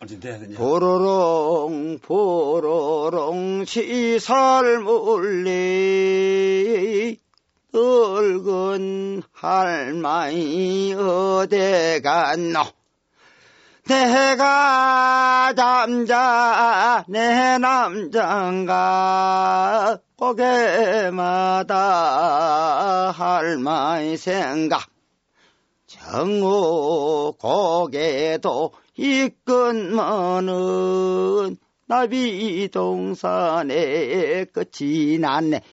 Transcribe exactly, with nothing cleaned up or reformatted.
보로롱 보로롱 시설물리 늙은 할머니 어디 갔노? 내가 남자 내 남자인가 고개마다 할머니 생각 정오 고개도 이끈만은 나비동산에 끝이 났네.